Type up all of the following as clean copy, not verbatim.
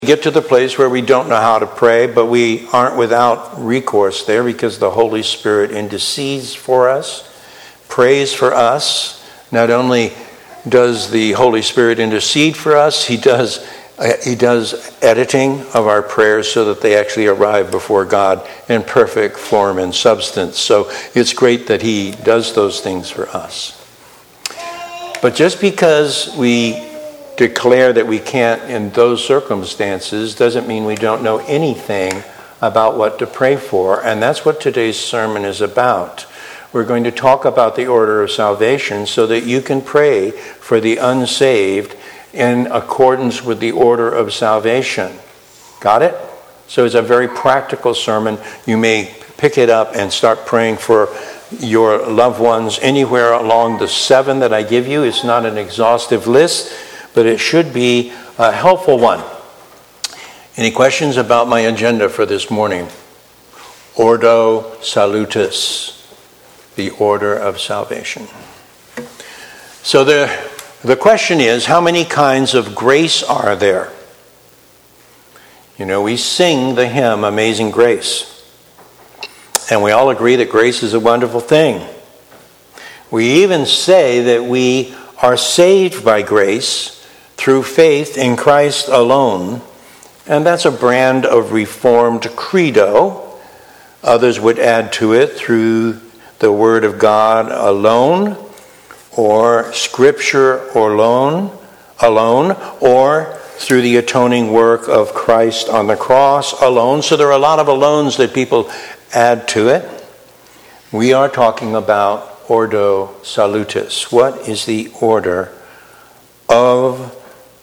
get to the place where we don't know how to pray, but we aren't without recourse there because the Holy Spirit intercedes for us, prays for us. Not only does the Holy Spirit intercede for us, he does editing of our prayers so that they actually arrive before God in perfect form and substance. So it's great that he does those things for us. But just because we declare that we can't in those circumstances doesn't mean we don't know anything about what to pray for, and that's what today's sermon is about. We're going to talk about the order of salvation so that you can pray for the unsaved in accordance with the order of salvation. Got it? So it's a very practical sermon. You may pick it up and start praying for your loved ones anywhere along the 7 that I give you. It's not an exhaustive list, but it should be a helpful one. Any questions about my agenda for this morning? Ordo Salutis, the order of salvation. So the question is, how many kinds of grace are there? You know, we sing the hymn, Amazing Grace. And we all agree that grace is a wonderful thing. We even say that we are saved by grace through faith in Christ alone. And that's a brand of Reformed credo. Others would add to it through the Word of God alone, or Scripture alone, or through the atoning work of Christ on the cross alone. So there are a lot of alones that people add to it. We are talking about Ordo Salutis. What is the order of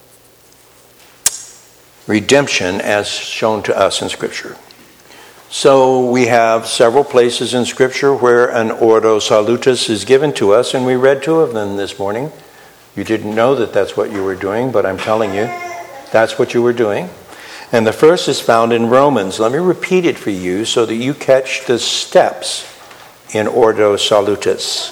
redemption as shown to us in Scripture? So we have several places in Scripture where an Ordo Salutis is given to us, and we read 2 of them this morning. You didn't know that that's what you were doing, but I'm telling you, that's what you were doing. And the first is found in Romans. Let me repeat it for you so that you catch the steps in Ordo Salutis.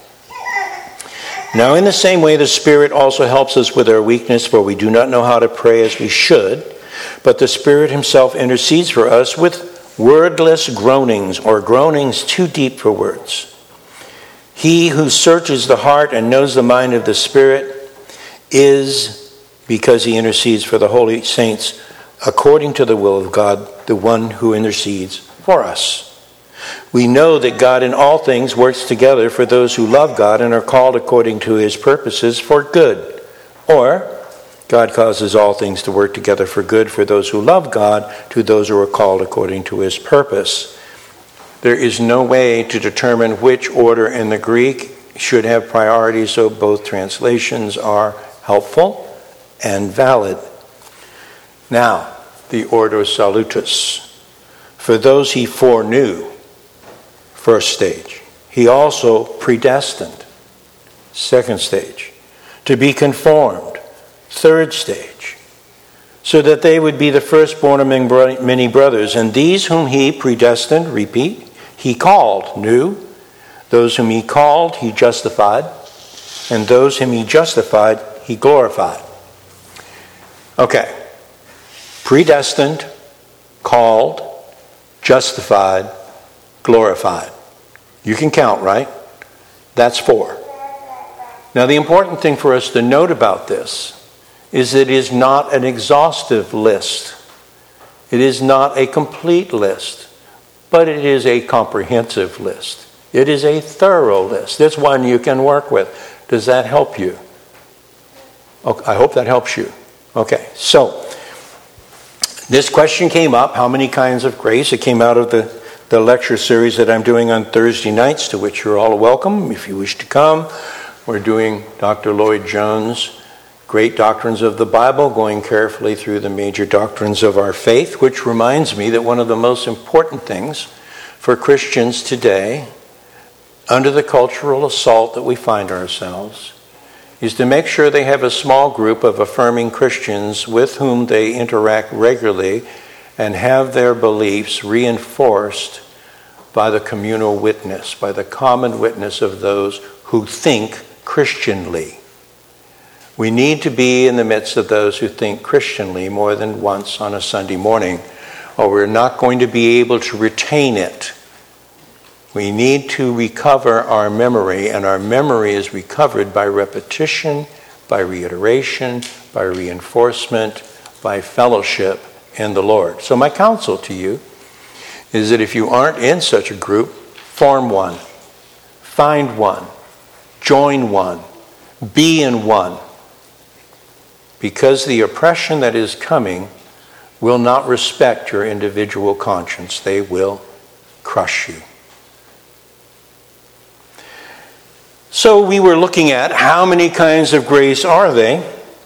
Now, in the same way, the Spirit also helps us with our weakness, for we do not know how to pray as we should, but the Spirit himself intercedes for us with wordless groanings, or groanings too deep for words. He who searches the heart and knows the mind of the Spirit is, because he intercedes for the holy saints, according to the will of God, the one who intercedes for us. We know that God in all things works together for those who love God and are called according to his purposes for good. Or, God causes all things to work together for good for those who love God, to those who are called according to his purpose. There is no way to determine which order in the Greek should have priority, so both translations are helpful and valid. Now, the Ordo Salutis. For those he foreknew, first stage. He also predestined, second stage. To be conformed, third stage. So that they would be the firstborn among many brothers. And these whom he predestined, repeat, he called, knew. Those whom he called, he justified. And those whom he justified, he glorified. Okay. Predestined, called, justified, glorified. You can count, right? That's 4. Now, the important thing for us to note about this is that it is not an exhaustive list. It is not a complete list, but it is a comprehensive list. It is a thorough list. It's one you can work with. Does that help you? Okay, I hope that helps you. Okay, so this question came up, how many kinds of grace? It came out of the lecture series that I'm doing on Thursday nights, to which you're all welcome if you wish to come. We're doing Dr. Lloyd Jones' Great Doctrines of the Bible, going carefully through the major doctrines of our faith, which reminds me that one of the most important things for Christians today, under the cultural assault that we find ourselves, is to make sure they have a small group of affirming Christians with whom they interact regularly and have their beliefs reinforced by the communal witness, by the common witness of those who think Christianly. We need to be in the midst of those who think Christianly more than once on a Sunday morning, or we're not going to be able to retain it. We need to recover our memory, and our memory is recovered by repetition, by reiteration, by reinforcement, by fellowship in the Lord. So my counsel to you is that if you aren't in such a group, form one, find one, join one, be in one. Because the oppression that is coming will not respect your individual conscience. They will crush you. So we were looking at how many kinds of grace are they?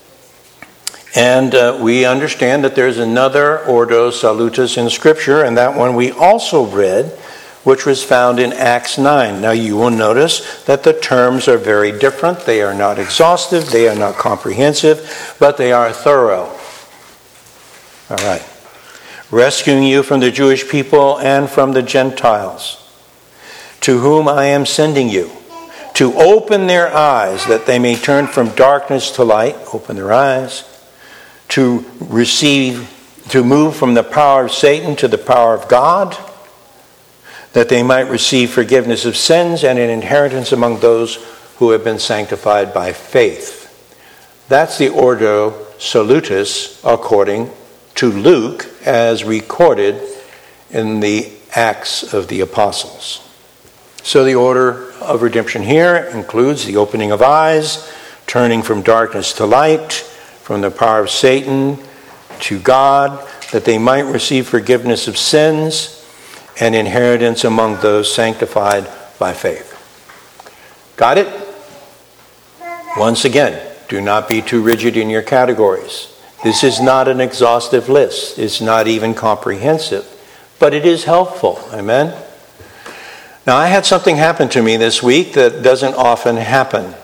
And we understand that there's another Ordo Salutis in Scripture, and that one we also read, which was found in Acts 9. Now you will notice that the terms are very different. They are not exhaustive, they are not comprehensive, but they are thorough. All right. Rescuing you from the Jewish people and from the Gentiles, to whom I am sending you, to open their eyes that they may turn from darkness to light, open their eyes, to move from the power of Satan to the power of God, that they might receive forgiveness of sins and an inheritance among those who have been sanctified by faith. That's the Ordo Salutis according to Luke as recorded in the Acts of the Apostles. So the order of redemption here includes the opening of eyes, turning from darkness to light, from the power of Satan to God, that they might receive forgiveness of sins and inheritance among those sanctified by faith. Got it? Once again, do not be too rigid in your categories. This is not an exhaustive list. It's not even comprehensive, but it is helpful. Amen? Now, I had something happen to me this week that doesn't often happen.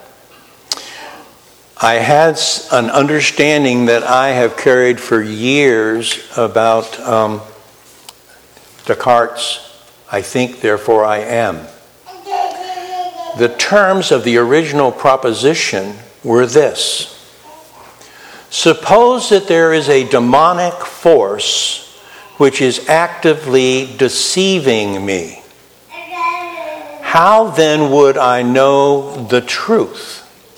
I had an understanding that I have carried for years about Descartes' I think, therefore I am. The terms of the original proposition were this. Suppose that there is a demonic force which is actively deceiving me. How then would I know the truth?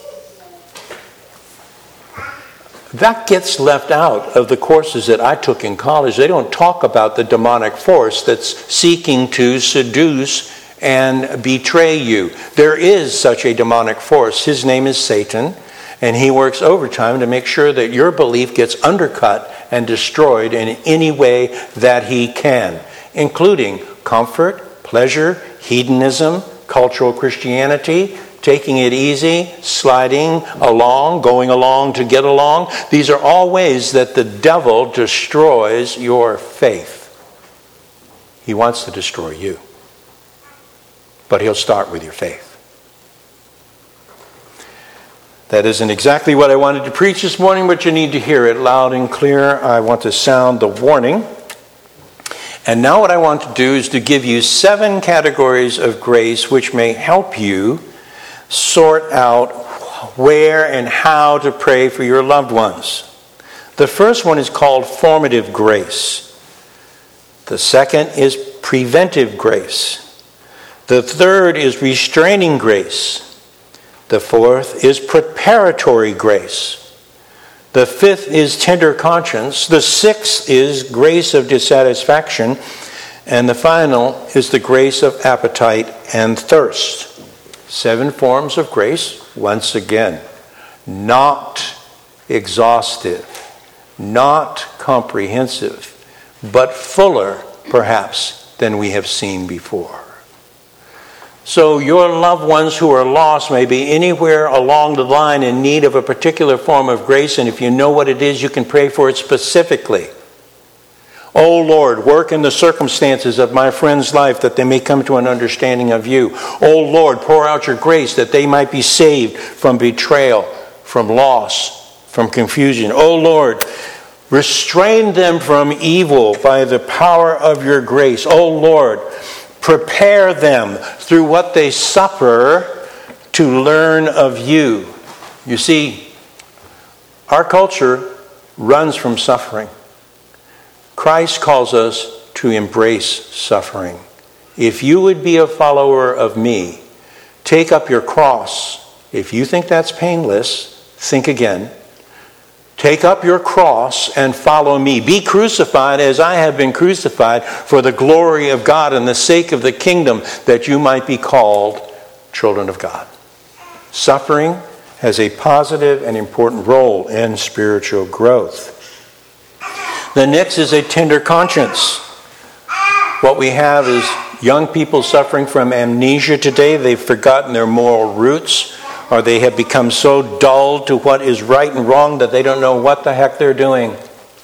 That gets left out of the courses that I took in college. They don't talk about the demonic force that's seeking to seduce and betray you. There is such a demonic force. His name is Satan, and he works overtime to make sure that your belief gets undercut and destroyed in any way that he can, including comfort, pleasure, hedonism, cultural Christianity, taking it easy, sliding along, going along to get along. These are all ways that the devil destroys your faith. He wants to destroy you. But he'll start with your faith. That isn't exactly what I wanted to preach this morning, but you need to hear it loud and clear. I want to sound the warning. And now what I want to do is to give you 7 categories of grace which may help you sort out where and how to pray for your loved ones. The first one is called formative grace. The second is preventive grace. The third is restraining grace. The fourth is preparatory grace. The fifth is tender conscience. The sixth is grace of dissatisfaction. And the final is the grace of appetite and thirst. 7 forms of grace, once again, not exhaustive, not comprehensive, but fuller, perhaps, than we have seen before. So your loved ones who are lost may be anywhere along the line in need of a particular form of grace, and if you know what it is, you can pray for it specifically. Oh Lord, work in the circumstances of my friend's life that they may come to an understanding of you. Oh Lord, pour out your grace that they might be saved from betrayal, from loss, from confusion. Oh Lord, restrain them from evil by the power of your grace. Oh Lord, prepare them through what they suffer to learn of you. You see, Our culture runs from suffering. Christ calls us to embrace suffering. If you would be a follower of me, take up your cross. If you think that's painless, think again. Take up your cross and follow me. Be crucified as I have been crucified for the glory of God and the sake of the kingdom, that you might be called children of God. Suffering has a positive and important role in spiritual growth. The next is a tender conscience. What we have is young people suffering from amnesia today. They've forgotten their moral roots, or they have become so dull to what is right and wrong that they don't know what the heck they're doing.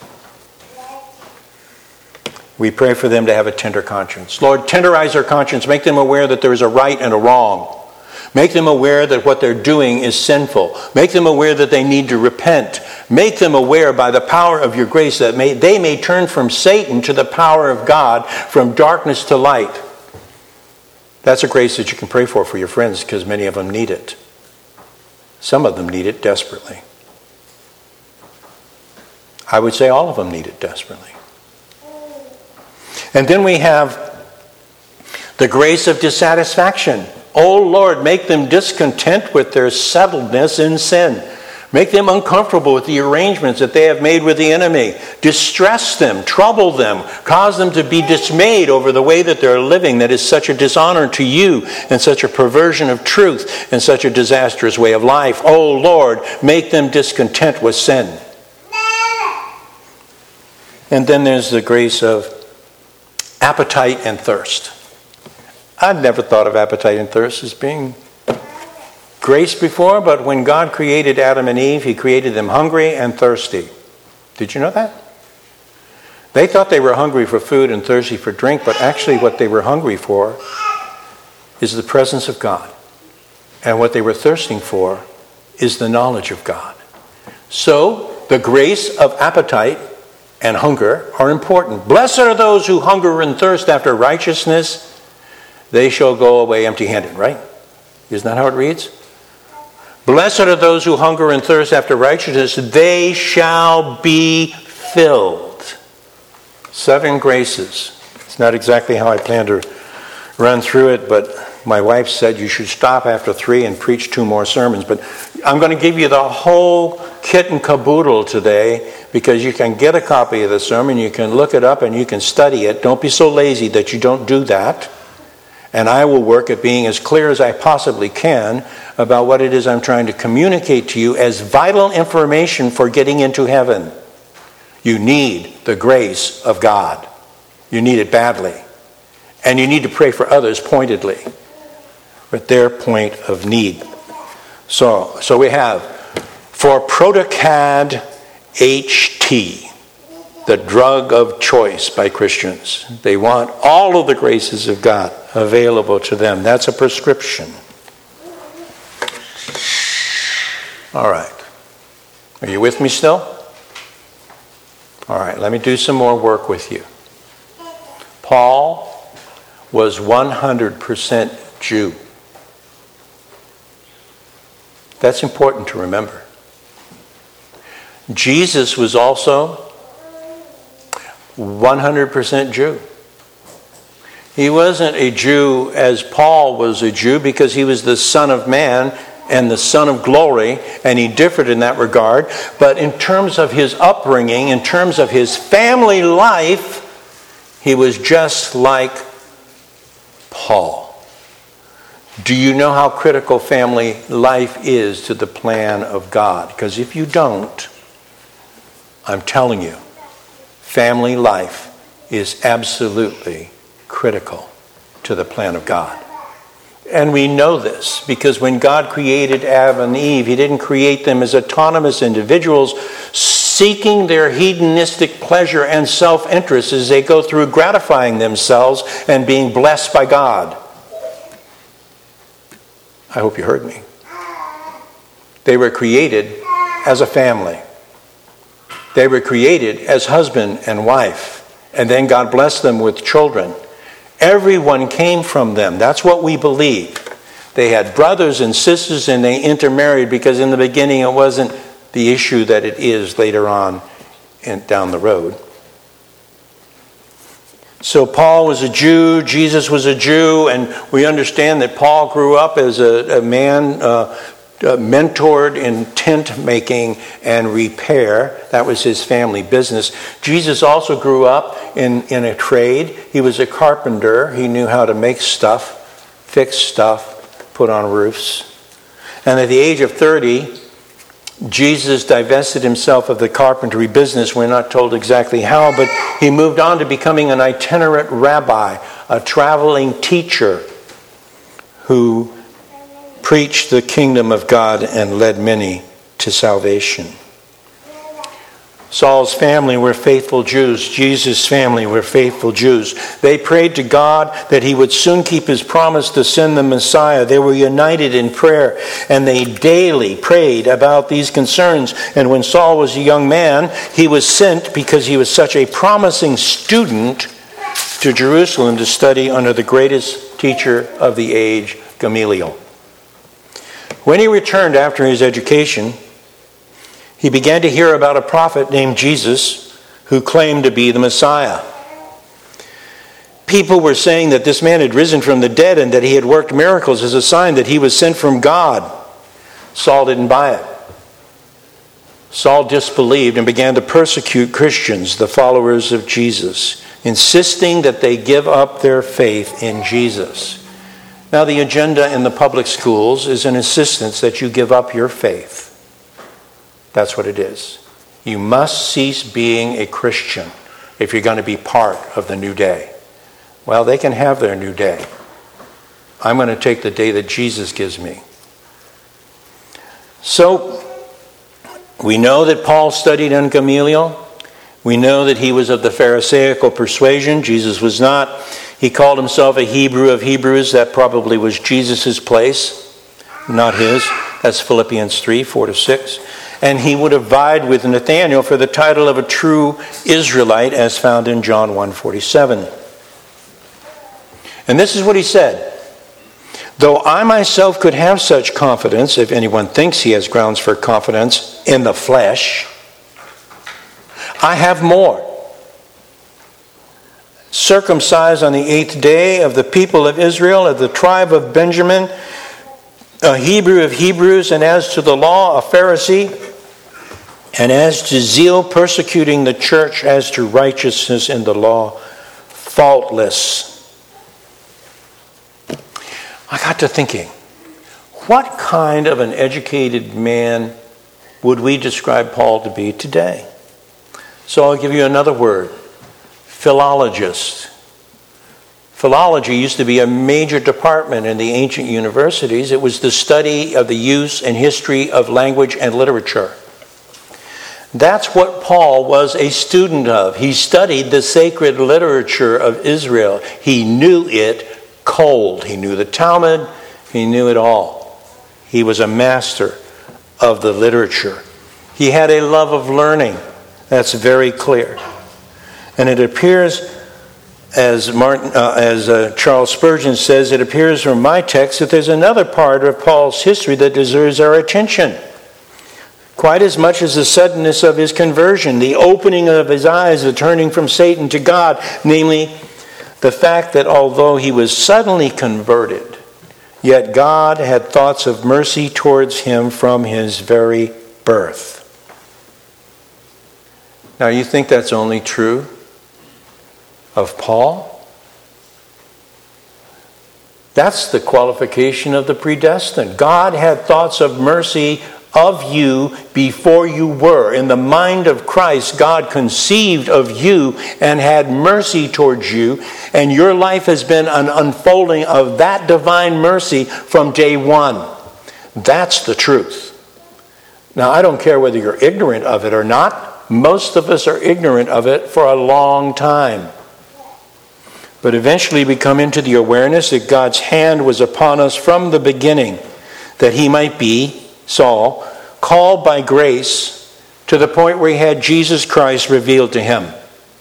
We pray for them to have a tender conscience. Lord, tenderize their conscience. Make them aware that there is a right and a wrong. Make them aware that what they're doing is sinful. Make them aware that they need to repent. Make them aware by the power of your grace that they may turn from Satan to the power of God, from darkness to light. That's a grace that you can pray for your friends, because many of them need it. Some of them need it desperately. I would say all of them need it desperately. And then we have the grace of dissatisfaction. Oh Lord, make them discontent with their settledness in sin. Make them uncomfortable with the arrangements that they have made with the enemy. Distress them, trouble them, cause them to be dismayed over the way that they're living that is such a dishonor to you, and such a perversion of truth, and such a disastrous way of life. Oh Lord, make them discontent with sin. And then there's the grace of appetite and thirst. I'd never thought of appetite and thirst as being grace before, but when God created Adam and Eve, he created them hungry and thirsty. Did you know that? They thought they were hungry for food and thirsty for drink, but actually what they were hungry for is the presence of God. And what they were thirsting for is the knowledge of God. So, the grace of appetite and hunger are important. Blessed are those who hunger and thirst after righteousness. They shall go away empty-handed, right? Isn't that how it reads? Blessed are those who hunger and thirst after righteousness. They shall be filled. 7 graces. It's not exactly how I plan to run through it, but my wife said you should stop after 3 and preach 2 more sermons. But I'm going to give you the whole kit and caboodle today, because you can get a copy of the sermon, you can look it up, and you can study it. Don't be so lazy that you don't do that. And I will work at being as clear as I possibly can about what it is I'm trying to communicate to you as vital information for getting into heaven. You need the grace of God. You need it badly. And you need to pray for others pointedly at their point of need. So we have, for Protocad HT, the drug of choice by Christians. They want all of the graces of God available to them. That's a prescription. All right. Are you with me still? All right, let me do some more work with you. Paul was 100% Jew. That's important to remember. Jesus was also 100% Jew. He wasn't a Jew as Paul was a Jew, because he was the Son of Man and the Son of glory, and he differed in that regard. But in terms of his upbringing, in terms of his family life, he was just like Paul. Do you know how critical family life is to the plan of God? Because if you don't, I'm telling you, family life is absolutely critical to the plan of God. And we know this because when God created Adam and Eve, he didn't create them as autonomous individuals seeking their hedonistic pleasure and self-interest as they go through gratifying themselves and being blessed by God. I hope you heard me. They were created as a family. They were created as husband and wife. And then God blessed them with children. Everyone came from them. That's what we believe. They had brothers and sisters and they intermarried, because in the beginning it wasn't the issue that it is later on and down the road. So Paul was a Jew, Jesus was a Jew, and we understand that Paul grew up as a man mentored in tent making and repair. That was his family business. Jesus also grew up in a trade. He was a carpenter. He knew how to make stuff, fix stuff, put on roofs. And at the age of 30, Jesus divested himself of the carpentry business. We're not told exactly how, but he moved on to becoming an itinerant rabbi, a traveling teacher who preached the kingdom of God and led many to salvation. Saul's family were faithful Jews. Jesus' family were faithful Jews. They prayed to God that he would soon keep his promise to send the Messiah. They were united in prayer, and they daily prayed about these concerns. And when Saul was a young man, he was sent because he was such a promising student to Jerusalem to study under the greatest teacher of the age, Gamaliel. When he returned after his education, he began to hear about a prophet named Jesus who claimed to be the Messiah. People were saying that this man had risen from the dead and that he had worked miracles as a sign that he was sent from God. Saul didn't buy it. Saul disbelieved and began to persecute Christians, the followers of Jesus, insisting that they give up their faith in Jesus. Now, the agenda in the public schools is an insistence that you give up your faith. That's what it is. You must cease being a Christian if you're going to be part of the new day. Well, they can have their new day. I'm going to take the day that Jesus gives me. So, we know that Paul studied under Gamaliel. We know that he was of the Pharisaical persuasion. Jesus was not. He called himself a Hebrew of Hebrews. That probably was Jesus' place, not his. That's Philippians 3, 4-6. And he would have vied with Nathanael for the title of a true Israelite, as found in John 1:47. And this is what he said. Though I myself could have such confidence, if anyone thinks he has grounds for confidence in the flesh, I have more. Circumcised on the 8th day, of the people of Israel, of the tribe of Benjamin, a Hebrew of Hebrews, and as to the law, a Pharisee, and as to zeal, persecuting the church, as to righteousness in the law, faultless. I got to thinking, what kind of an educated man would we describe Paul to be today? So I'll give you another word, philologist. Philology used to be a major department in the ancient universities. It was the study of the use and history of language and literature. That's what Paul was a student of. He studied the sacred literature of Israel. He knew it cold. He knew the Talmud. He knew it all. He was a master of the literature. He had a love of learning. That's very clear. And it appears, as Charles Spurgeon says, it appears from my text that there's another part of Paul's history that deserves our attention. Quite as much as the suddenness of his conversion, the opening of his eyes, the turning from Satan to God, namely the fact that although he was suddenly converted, yet God had thoughts of mercy towards him from his very birth. Now, you think that's only true of Paul? That's the qualification of the predestined. God had thoughts of mercy of you before you were. In the mind of Christ, God conceived of you and had mercy towards you, and your life has been an unfolding of that divine mercy from day one. That's the truth. Now, I don't care whether you're ignorant of it or not. Most of us are ignorant of it for a long time. But eventually we come into the awareness that God's hand was upon us from the beginning, that he might be, Saul, called by grace to the point where he had Jesus Christ revealed to him.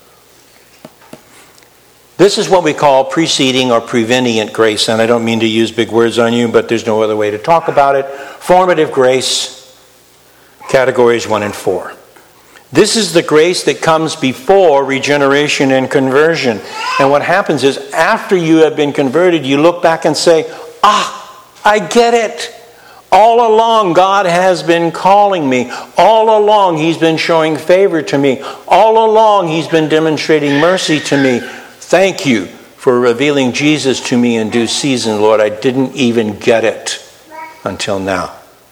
This is what we call preceding or prevenient grace, and I don't mean to use big words on you, but there's no other way to talk about it. Formative grace, Categories 1 and 4. This is the grace that comes before regeneration and conversion. And what happens is, after you have been converted, you look back and say, I get it. All along, God has been calling me. All along, He's been showing favor to me. All along, He's been demonstrating mercy to me. Thank you for revealing Jesus to me in due season, Lord. I didn't even get it until now.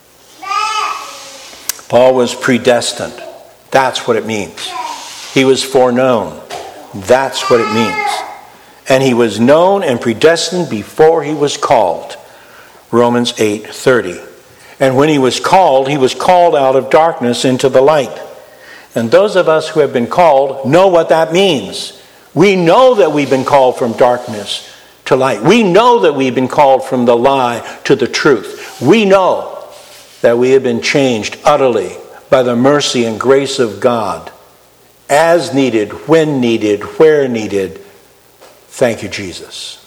Paul was predestined. That's what it means. He was foreknown. That's what it means. And he was known and predestined before he was called. Romans 8:30. And when he was called out of darkness into the light. And those of us who have been called know what that means. We know that we've been called from darkness to light. We know that we've been called from the lie to the truth. We know that we have been changed utterly by the mercy and grace of God, as needed, when needed, where needed. Thank you, Jesus.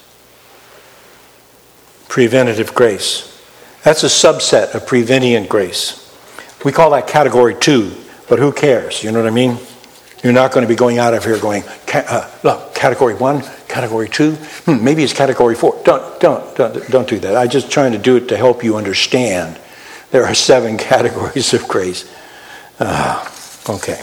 Preventative grace. That's a subset of prevenient grace. We call that category 2, but who cares? You know what I mean? You're not going to be going out of here going, look, category 1, category 2, maybe it's category 4. Don't do that. I'm just trying to do it to help you understand. There are 7 categories of grace. Okay.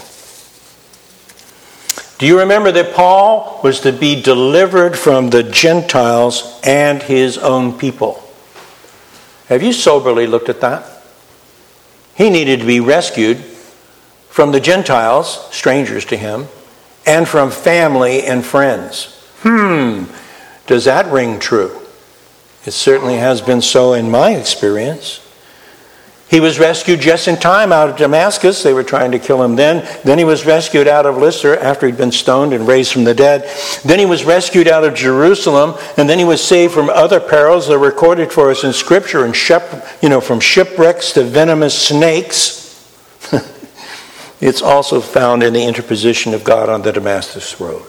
Do you remember that Paul was to be delivered from the Gentiles and his own people? Have you soberly looked at that? He needed to be rescued from the Gentiles, strangers to him, and from family and friends. Does that ring true? It certainly has been so in my experience. He was rescued just in time out of Damascus. They were trying to kill him then. Then he was rescued out of Lystra after he'd been stoned and raised from the dead. Then he was rescued out of Jerusalem. And then he was saved from other perils that are recorded for us in Scripture, and from shipwrecks to venomous snakes. It's also found in the interposition of God on the Damascus road.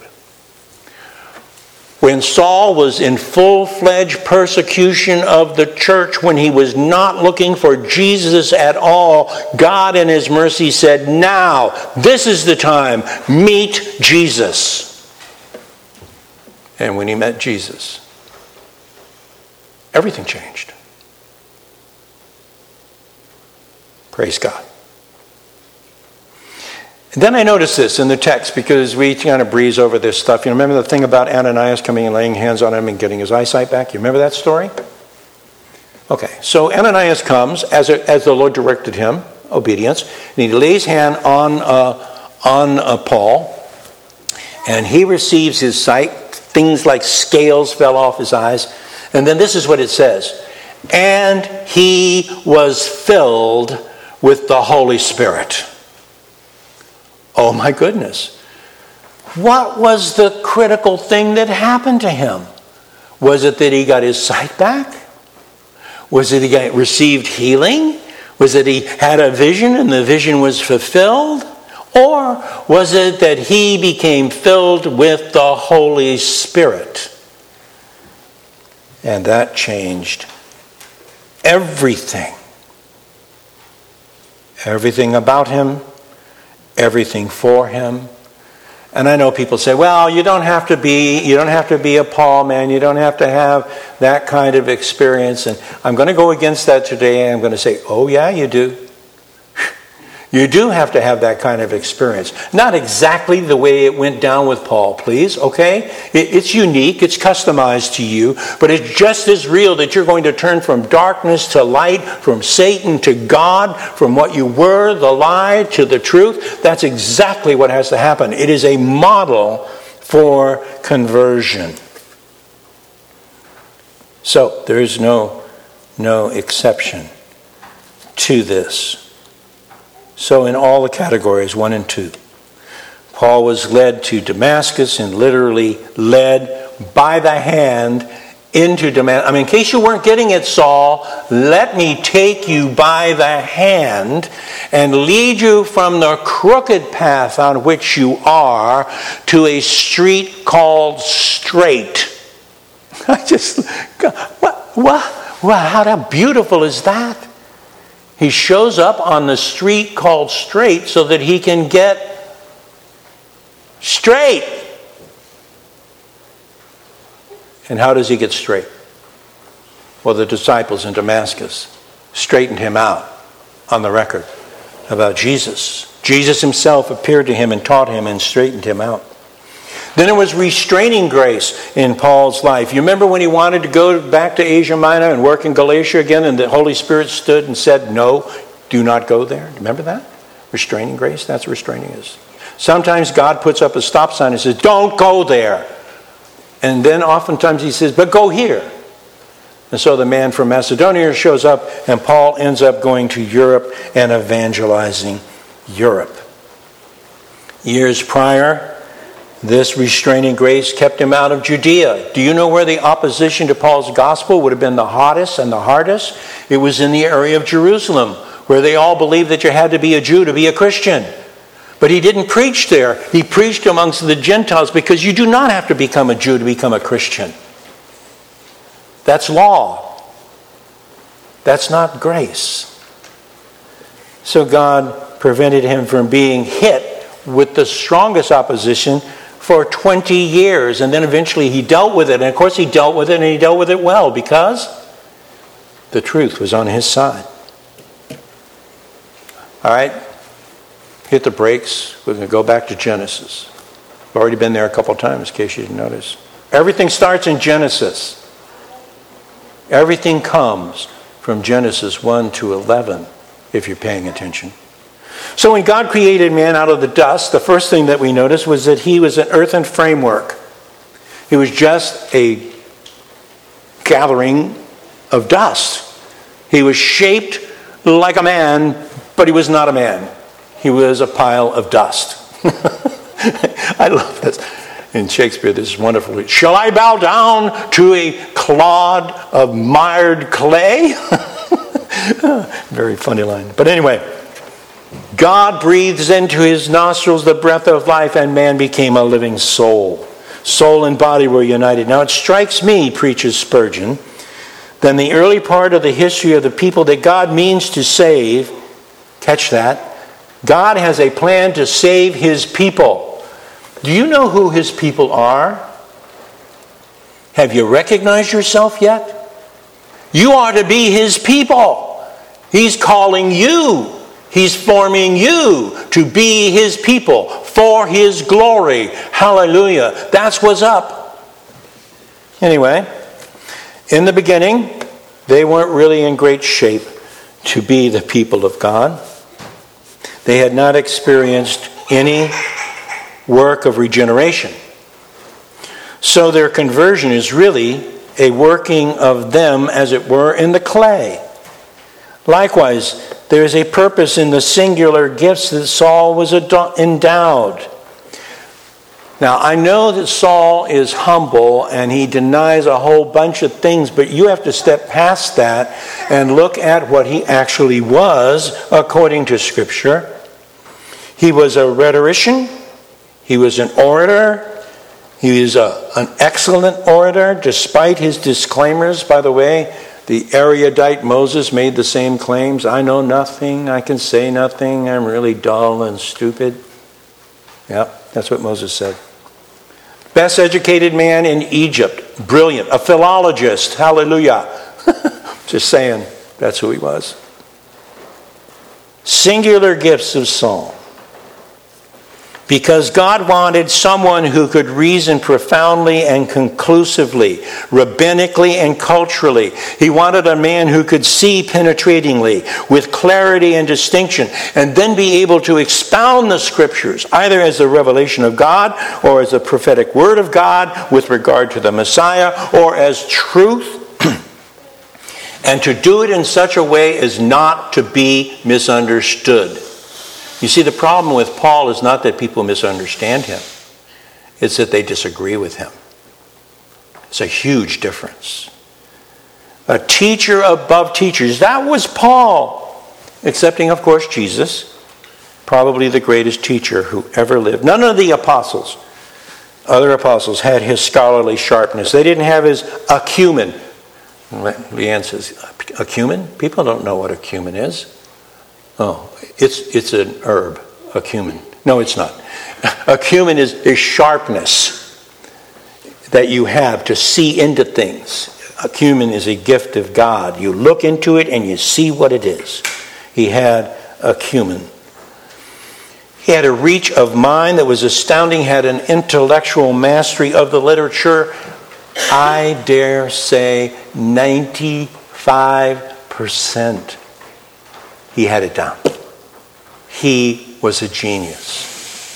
When Saul was in full-fledged persecution of the church, when he was not looking for Jesus at all, God in his mercy said, now, this is the time, meet Jesus. And when he met Jesus, everything changed. Praise God. And then I noticed this in the text, because we kind of breeze over this stuff. You remember the thing about Ananias coming and laying hands on him and getting his eyesight back? You remember that story? Okay, so Ananias comes, as the Lord directed him, obedience, and he lays hand on Paul, and he receives his sight. Things like scales fell off his eyes. And then this is what it says. And he was filled with the Holy Spirit. Oh my goodness. What was the critical thing that happened to him? Was it that he got his sight back? Was it he received healing? Was it he had a vision and the vision was fulfilled? Or was it that he became filled with the Holy Spirit? And that changed everything. Everything about him. Everything for him. And I know people say, well, you don't have to be a Paul, man. You don't have to have that kind of experience. And I'm going to go against that today. I'm going to say, oh yeah, you do. You do have to have that kind of experience. Not exactly the way it went down with Paul, please, okay? It's unique, it's customized to you, but it's just as real that you're going to turn from darkness to light, from Satan to God, from what you were, the lie, to the truth. That's exactly what has to happen. It is a model for conversion. So, there is no exception to this. So in all the categories, 1 and 2, Paul was led to Damascus, and literally led by the hand into Damascus. In case you weren't getting it, Saul, let me take you by the hand and lead you from the crooked path on which you are to a street called Straight. How beautiful is that? He shows up on the street called Straight so that he can get straight. And how does he get straight? Well, the disciples in Damascus straightened him out on the record about Jesus. Jesus himself appeared to him and taught him and straightened him out. Then there was restraining grace in Paul's life. You remember when he wanted to go back to Asia Minor and work in Galatia again, and the Holy Spirit stood and said, no, do not go there? Remember that? Restraining grace, that's what restraining is. Sometimes God puts up a stop sign and says, don't go there. And then oftentimes he says, but go here. And so the man from Macedonia shows up, and Paul ends up going to Europe and evangelizing Europe. Years prior, this restraining grace kept him out of Judea. Do you know where the opposition to Paul's gospel would have been the hottest and the hardest? It was in the area of Jerusalem, where they all believed that you had to be a Jew to be a Christian. But he didn't preach there. He preached amongst the Gentiles, because you do not have to become a Jew to become a Christian. That's law. That's not grace. So God prevented him from being hit with the strongest opposition for 20 years. And then eventually he dealt with it. And of course he dealt with it, and he dealt with it well, because the truth was on his side. All right. Hit the brakes. We're going to go back to Genesis. We've already been there a couple times, in case you didn't notice. Everything starts in Genesis. Everything comes from Genesis 1 to 11, if you're paying attention. So when God created man out of the dust, the first thing that we noticed was that he was an earthen framework. He was just a gathering of dust. He was shaped like a man, but he was not a man. He was a pile of dust. I love this. In Shakespeare, this is wonderful. Shall I bow down to a clod of mired clay? Very funny line. But anyway, God breathes into his nostrils the breath of life, and man became a living soul. Soul and body were united. Now it strikes me, preaches Spurgeon, that in the early part of the history of the people that God means to save, catch that, God has a plan to save his people. Do you know who his people are? Have you recognized yourself yet? You are to be his people. He's calling you. He's forming you to be his people for his glory. Hallelujah. That's what's up. Anyway, in the beginning, they weren't really in great shape to be the people of God. They had not experienced any work of regeneration. So their conversion is really a working of them, as it were, in the clay. Likewise, there is a purpose in the singular gifts that Saul was endowed. Now, I know that Saul is humble and he denies a whole bunch of things, but you have to step past that and look at what he actually was according to Scripture. He was a rhetorician. He was an orator. He is an excellent orator, despite his disclaimers. By the way, the erudite Moses made the same claims. I know nothing. I can say nothing. I'm really dull and stupid. Yeah, that's what Moses said. Best educated man in Egypt. Brilliant. A philologist. Hallelujah. Just saying, that's who he was. Singular gifts of Saul. Because God wanted someone who could reason profoundly and conclusively, rabbinically and culturally. He wanted a man who could see penetratingly, with clarity and distinction, and then be able to expound the Scriptures, either as the revelation of God or as the prophetic word of God with regard to the Messiah, or as truth, and to do it in such a way as not to be misunderstood. You see, the problem with Paul is not that people misunderstand him. It's that they disagree with him. It's a huge difference. A teacher above teachers. That was Paul. Excepting, of course, Jesus. Probably the greatest teacher who ever lived. None of the apostles, other apostles, had his scholarly sharpness. They didn't have his acumen. Leanne says, acumen? People don't know what acumen is. Oh, it's an herb, a cumin. No, it's not. A cumin is sharpness that you have to see into things. A cumin is a gift of God. You look into it and you see what it is. He had a cumin. He had a reach of mind that was astounding, had an intellectual mastery of the literature. I dare say 95%. He had it down. He was a genius.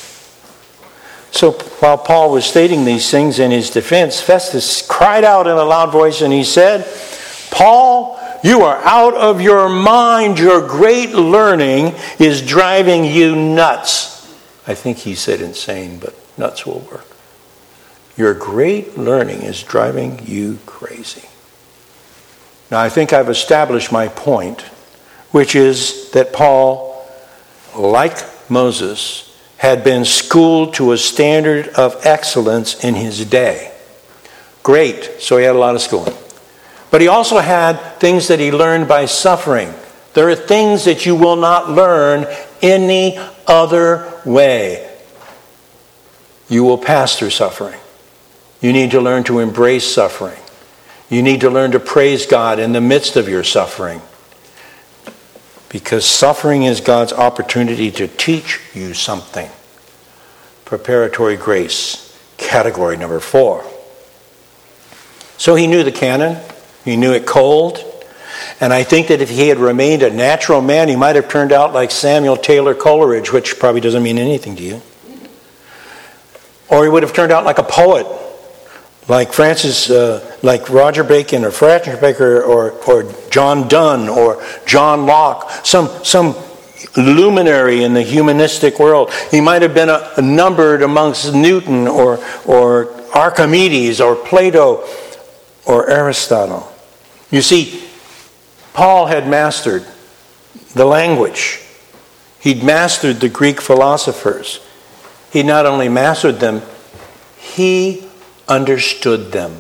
So while Paul was stating these things in his defense, Festus cried out in a loud voice and he said, "Paul, you are out of your mind. Your great learning is driving you nuts." I think he said insane, but nuts will work. Your great learning is driving you crazy. Now I think I've established my point, which is that Paul, like Moses, had been schooled to a standard of excellence in his day. Great, so he had a lot of schooling. But he also had things that he learned by suffering. There are things that you will not learn any other way. You will pass through suffering. You need to learn to embrace suffering. You need to learn to praise God in the midst of your suffering. Because suffering is God's opportunity to teach you something. Preparatory grace, category number 4. So he knew the canon. He knew it cold. And I think that if he had remained a natural man, he might have turned out like Samuel Taylor Coleridge, which probably doesn't mean anything to you. Or he would have turned out like a poet, like like Roger Bacon or Francis Bacon or John Donne or John Locke, some luminary in the humanistic world. He might have been numbered amongst Newton or Archimedes or Plato or Aristotle. You see, Paul had mastered the language. He'd mastered the Greek philosophers. He not only mastered them, he understood them.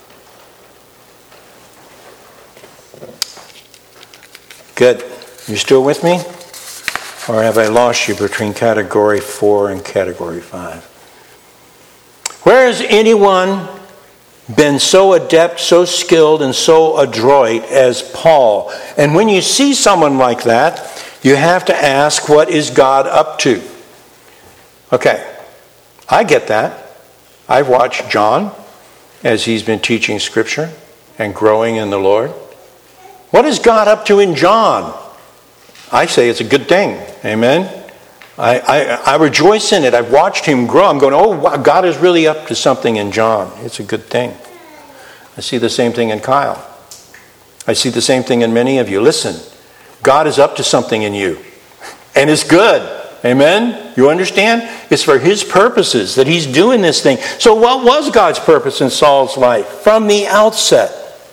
Good. You still with me? Or have I lost you between category 4 and category 5? Where has anyone been so adept, so skilled, and so adroit as Paul? And when you see someone like that, you have to ask, what is God up to? Okay, I get that. I've watched John as he's been teaching Scripture and growing in the Lord. What is God up to in John? I say it's a good thing. Amen? I rejoice in it. I've watched him grow. I'm going, oh, wow, God is really up to something in John. It's a good thing. I see the same thing in Kyle. I see the same thing in many of you. Listen, God is up to something in you. And it's good. Amen? You understand? It's for his purposes that he's doing this thing. So what was God's purpose in Saul's life from the outset?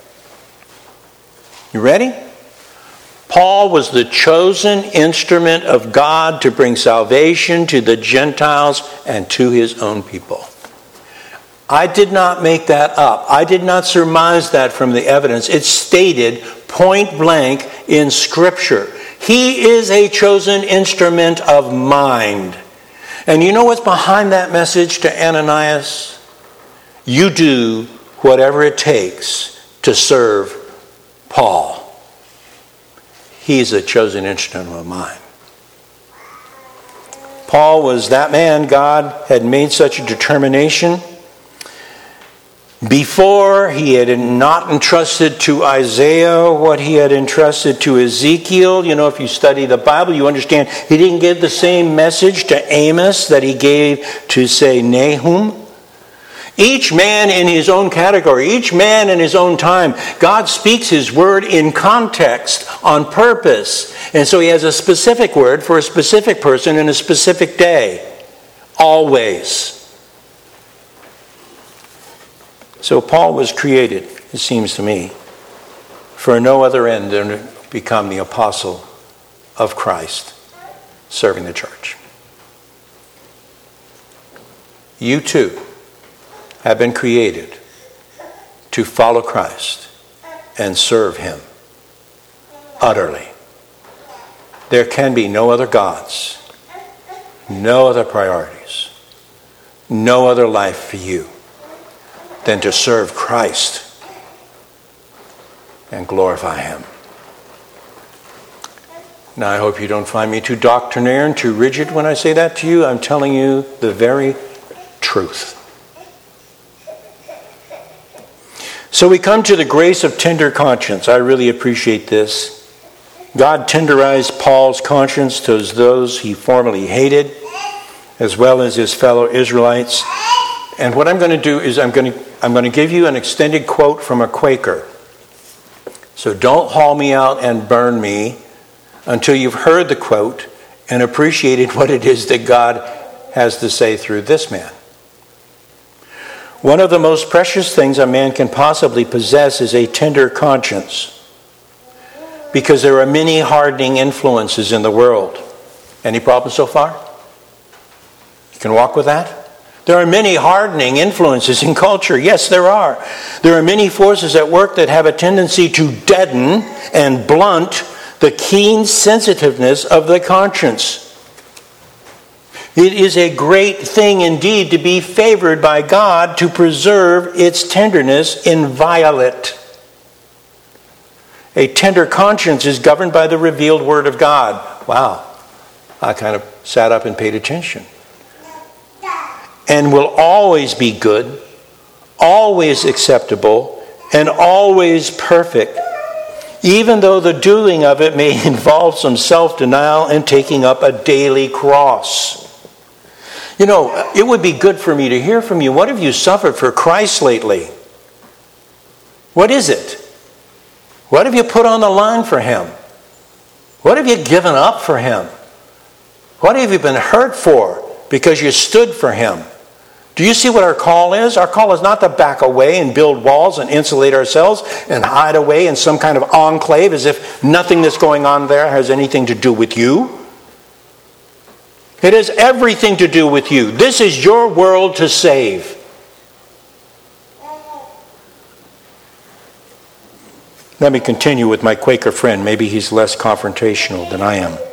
You ready? Paul was the chosen instrument of God to bring salvation to the Gentiles and to his own people. I did not make that up. I did not surmise that from the evidence. It's stated point blank in Scripture. He is a chosen instrument of mine. And you know what's behind that message to Ananias? You do whatever it takes to serve Paul. He's a chosen instrument of mine. Paul was that man. God had made such a determination. Before, he had not entrusted to Isaiah what he had entrusted to Ezekiel. You know, if you study the Bible, you understand he didn't give the same message to Amos that he gave to, say, Nahum. Each man in his own category, each man in his own time. God speaks his word in context, on purpose. And so he has a specific word for a specific person in a specific day. Always. So Paul was created, it seems to me, for no other end than to become the apostle of Christ, serving the church. You too have been created to follow Christ and serve him utterly. There can be no other gods, no other priorities, no other life for you than to serve Christ and glorify him. Now, I hope you don't find me too doctrinaire and too rigid when I say that to you. I'm telling you the very truth. So we come to the grace of tender conscience. I really appreciate this. God tenderized Paul's conscience to those he formerly hated, as well as his fellow Israelites. And what I'm going to do is I'm going to give you an extended quote from a Quaker. So don't haul me out and burn me until you've heard the quote and appreciated what it is that God has to say through this man. One of the most precious things a man can possibly possess is a tender conscience, because there are many hardening influences in the world. Any problems so far? You can walk with that? There are many hardening influences in culture. Yes, there are. There are many forces at work that have a tendency to deaden and blunt the keen sensitiveness of the conscience. It is a great thing indeed to be favored by God to preserve its tenderness inviolate. A tender conscience is governed by the revealed Word of God. Wow, I kind of sat up and paid attention. And will always be good, always acceptable, and always perfect, even though the doing of it may involve some self-denial and taking up a daily cross. You know, it would be good for me to hear from you. What have you suffered for Christ lately? What is it? What have you put on the line for him? What have you given up for him? What have you been hurt for because you stood for him? Do you see what our call is? Our call is not to back away and build walls and insulate ourselves and hide away in some kind of enclave as if nothing that's going on there has anything to do with you. It has everything to do with you. This is your world to save. Let me continue with my Quaker friend. Maybe he's less confrontational than I am.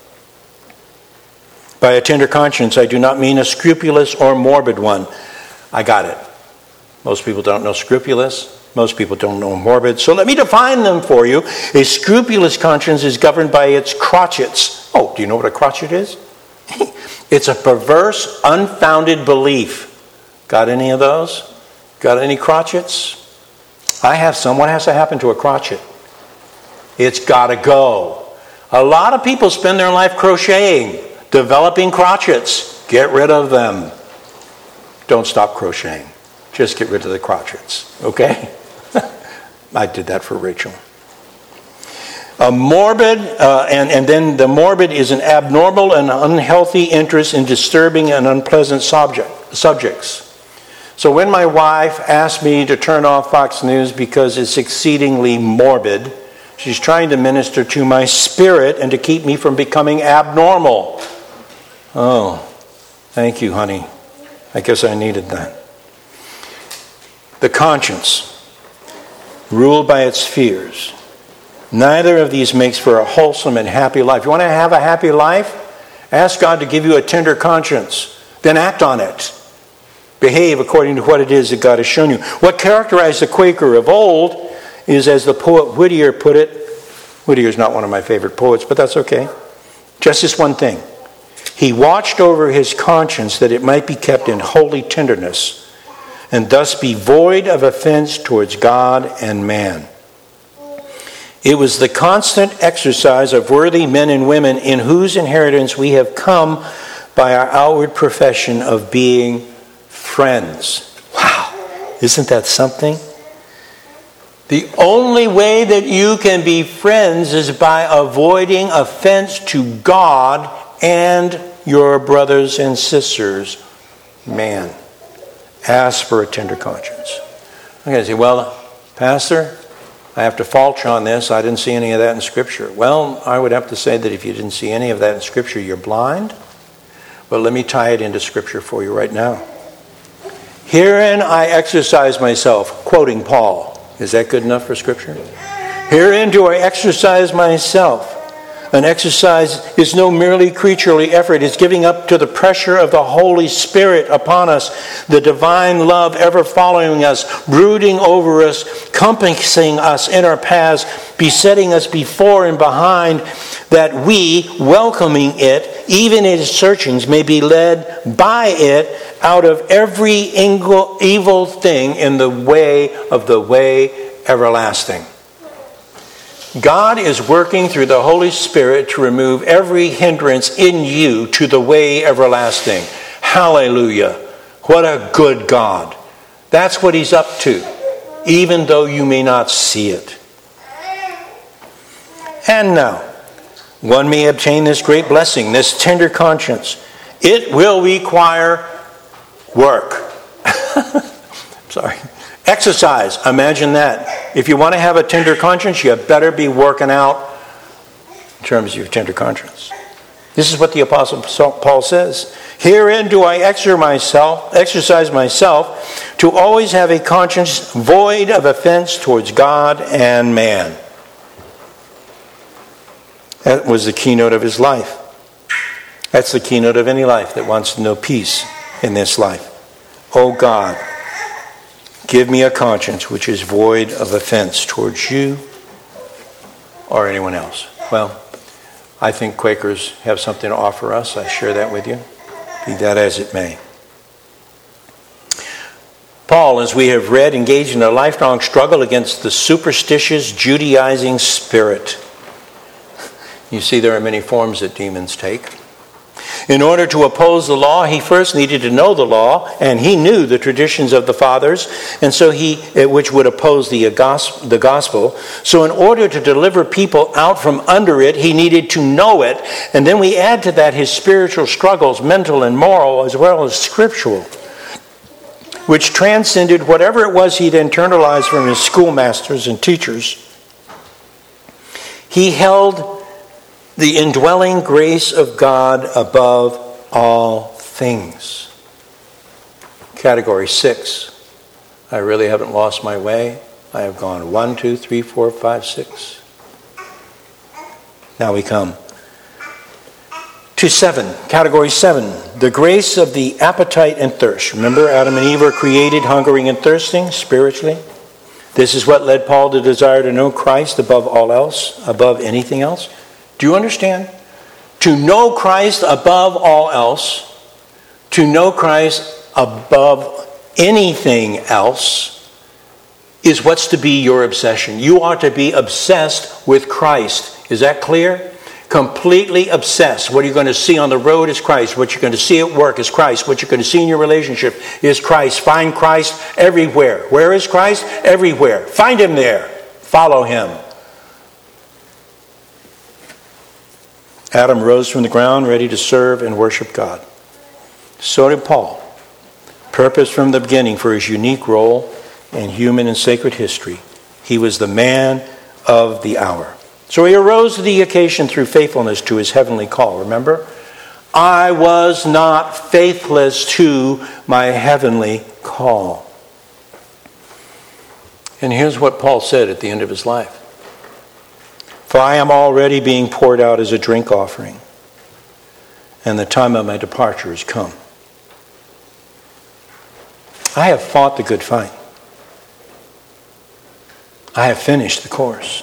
By a tender conscience, I do not mean a scrupulous or morbid one. I got it. Most people don't know scrupulous. Most people don't know morbid. So let me define them for you. A scrupulous conscience is governed by its crotchets. Oh, do you know what a crotchet is? It's a perverse, unfounded belief. Got any of those? Got any crotchets? I have some. What has to happen to a crotchet? It's got to go. A lot of people spend their life crocheting, developing crotchets. Get rid of them. Don't stop crocheting. Just get rid of the crotchets. Okay? I did that for Rachel. A morbid, and then the morbid is an abnormal and unhealthy interest in disturbing and unpleasant subjects. So when my wife asked me to turn off Fox News because it's exceedingly morbid, she's trying to minister to my spirit and to keep me from becoming abnormal. Oh, thank you, honey. I guess I needed that. The conscience, ruled by its fears. Neither of these makes for a wholesome and happy life. You want to have a happy life? Ask God to give you a tender conscience. Then act on it. Behave according to what it is that God has shown you. What characterized the Quaker of old is, as the poet Whittier put it, Whittier's not one of my favorite poets, but that's okay. Just this one thing. He watched over his conscience that it might be kept in holy tenderness, and thus be void of offense towards God and man. It was the constant exercise of worthy men and women in whose inheritance we have come by our outward profession of being friends. Wow, isn't that something? The only way that you can be friends is by avoiding offense to God and your brothers and sisters. Man, ask for a tender conscience. I'm going to say, well, Pastor, I have to fault you on this. I didn't see any of that in Scripture. Well, I would have to say that if you didn't see any of that in Scripture, you're blind. But let me tie it into Scripture for you right now. Herein I exercise myself, quoting Paul. Is that good enough for Scripture? Herein do I exercise myself, An exercise is no merely creaturely effort. It's giving up to the pressure of the Holy Spirit upon us, the divine love ever following us, brooding over us, compassing us in our paths, besetting us before and behind, that we, welcoming it, even in its searchings, may be led by it out of every evil thing in the way everlasting. God is working through the Holy Spirit to remove every hindrance in you to the way everlasting. Hallelujah. What a good God. That's what He's up to, even though you may not see it. And now, one may obtain this great blessing, this tender conscience. It will require work. Sorry. Exercise. Imagine that. If you want to have a tender conscience, you better be working out in terms of your tender conscience. This is what the Apostle Paul says. Herein do I exercise myself to always have a conscience void of offense towards God and man. That was the keynote of his life. That's the keynote of any life that wants to know peace in this life. Oh God, give me a conscience which is void of offense towards you or anyone else. Well, I think Quakers have something to offer us. I share that with you. Be that as it may. Paul, as we have read, engaged in a lifelong struggle against the superstitious, Judaizing spirit. You see, there are many forms that demons take. In order to oppose the law, he first needed to know the law, and he knew the traditions of the fathers, and so which would oppose the gospel. So in order to deliver people out from under it, he needed to know it. And then we add to that his spiritual struggles, mental and moral, as well as scriptural, which transcended whatever it was he'd internalized from his schoolmasters and teachers. He held the indwelling grace of God above all things. Category 6. I really haven't lost my way. I have gone 1, 2, 3, 4, 5, 6. Now we come to 7. Category 7. The grace of the appetite and thirst. Remember, Adam and Eve were created hungering and thirsting spiritually. This is what led Paul to desire to know Christ above all else, above anything else. Do you understand? To know Christ above all else, to know Christ above anything else, is what's to be your obsession. You are to be obsessed with Christ. Is that clear? Completely obsessed. What you're going to see on the road is Christ. What you're going to see at work is Christ. What you're going to see in your relationship is Christ. Find Christ everywhere. Where is Christ? Everywhere. Find Him there. Follow Him. Adam rose from the ground ready to serve and worship God. So did Paul. Purpose from the beginning for his unique role in human and sacred history. He was the man of the hour. So he arose to the occasion through faithfulness to his heavenly call. Remember? I was not faithless to my heavenly call. And here's what Paul said at the end of his life. For I am already being poured out as a drink offering, and the time of my departure has come. I have fought the good fight. I have finished the course.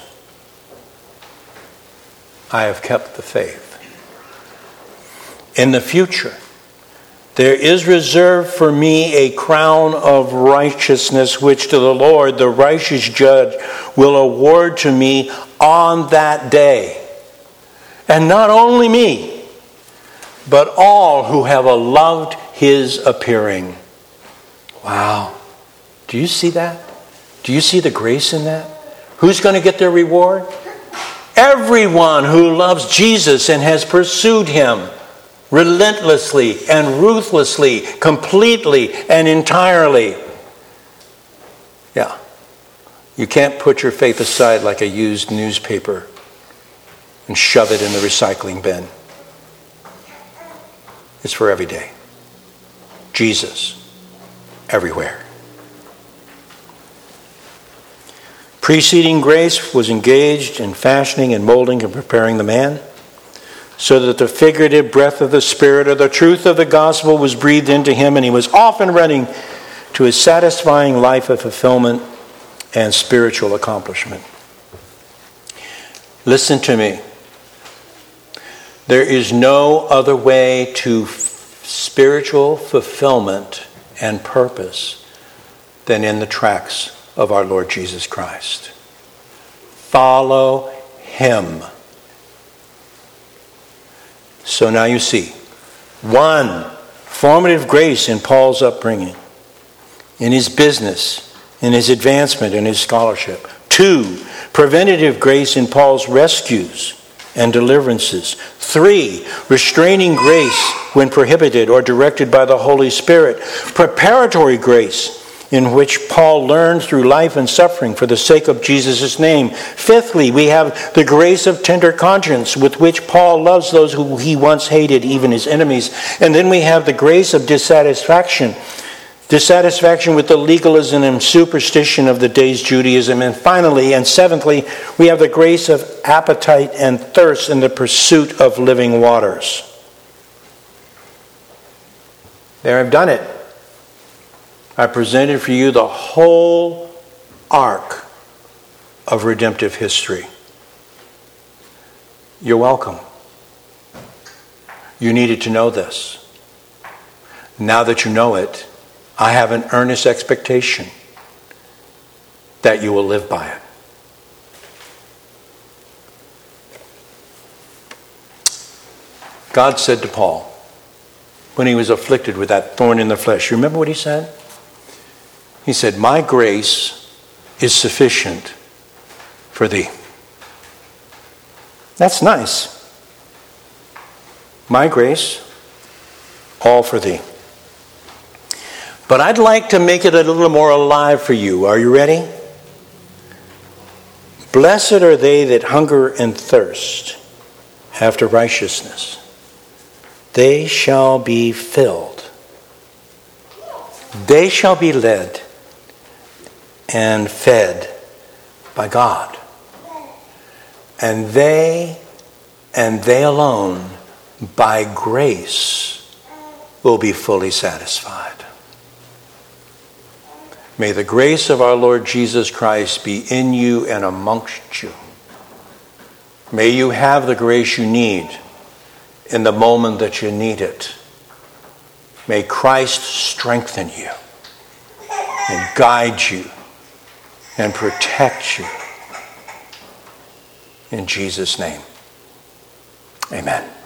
I have kept the faith. In the future, there is reserved for me a crown of righteousness, which to the Lord, the righteous judge, will award to me on that day. And not only me, but all who have loved his appearing. Wow. Do you see that? Do you see the grace in that? Who's going to get their reward? Everyone who loves Jesus and has pursued him relentlessly and ruthlessly, completely and entirely. Yeah. You can't put your faith aside like a used newspaper and shove it in the recycling bin. It's for every day. Jesus, everywhere. Preceding grace was engaged in fashioning and molding and preparing the man. so that the figurative breath of the Spirit or the truth of the gospel was breathed into him, and he was often running to his satisfying life of fulfillment and spiritual accomplishment. Listen to me. There is no other way to spiritual fulfillment and purpose than in the tracks of our Lord Jesus Christ. Follow him. So now you see, 1, formative grace in Paul's upbringing, in his business, in his advancement, in his scholarship. 2, preventative grace in Paul's rescues and deliverances. 3, restraining grace when prohibited or directed by the Holy Spirit. Preparatory grace in which Paul learned through life and suffering for the sake of Jesus' name. 5thly, we have the grace of tender conscience with which Paul loves those who he once hated, even his enemies. And then we have the grace of dissatisfaction with the legalism and superstition of the day's Judaism. And finally, and 7thly, we have the grace of appetite and thirst in the pursuit of living waters. There, I've done it. I presented for you the whole arc of redemptive history. You're welcome. You needed to know this. Now that you know it, I have an earnest expectation that you will live by it. God said to Paul, when he was afflicted with that thorn in the flesh, you remember what he said? He said, my grace is sufficient for thee. That's nice. My grace, all for thee. But I'd like to make it a little more alive for you. Are you ready? Blessed are they that hunger and thirst after righteousness. They shall be filled. They shall be led and fed by God. And they alone, by grace, will be fully satisfied. May the grace of our Lord Jesus Christ be in you and amongst you. May you have the grace you need in the moment that you need it. May Christ strengthen you and guide you and protect you. In Jesus' name, amen.